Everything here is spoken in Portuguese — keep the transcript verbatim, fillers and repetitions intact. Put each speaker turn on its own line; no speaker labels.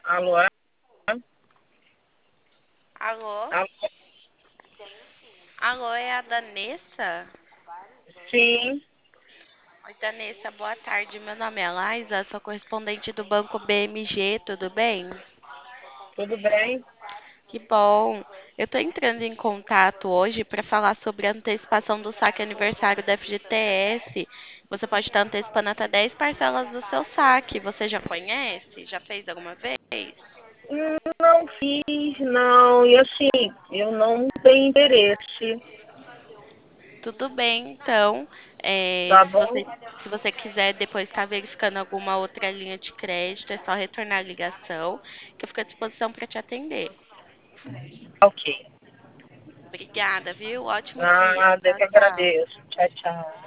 Alô?
Alô?
Alô?
Alô, é a Danessa?
Sim,
Oi, Danessa, boa tarde. Meu nome é Laisa, sou correspondente do Banco B M G, tudo bem?
tudo bem?
Que bom. Eu estou entrando em contato hoje para falar sobre a antecipação do saque aniversário da F G T S. Você pode estar antecipando até dez parcelas do seu saque. Você já conhece? Já fez alguma vez?
Hum, Não fiz, não. E assim, eu não tenho interesse,
Tudo bem, então. É,
tá
se você,
bom?
se você quiser depois estar verificando alguma outra linha de crédito, é só retornar a ligação, que eu fico à disposição para te atender.
Ok.
Obrigada, viu? Ótimo dia.
Nada, eu
Tchau,
que
tchau.
agradeço. Tchau, tchau.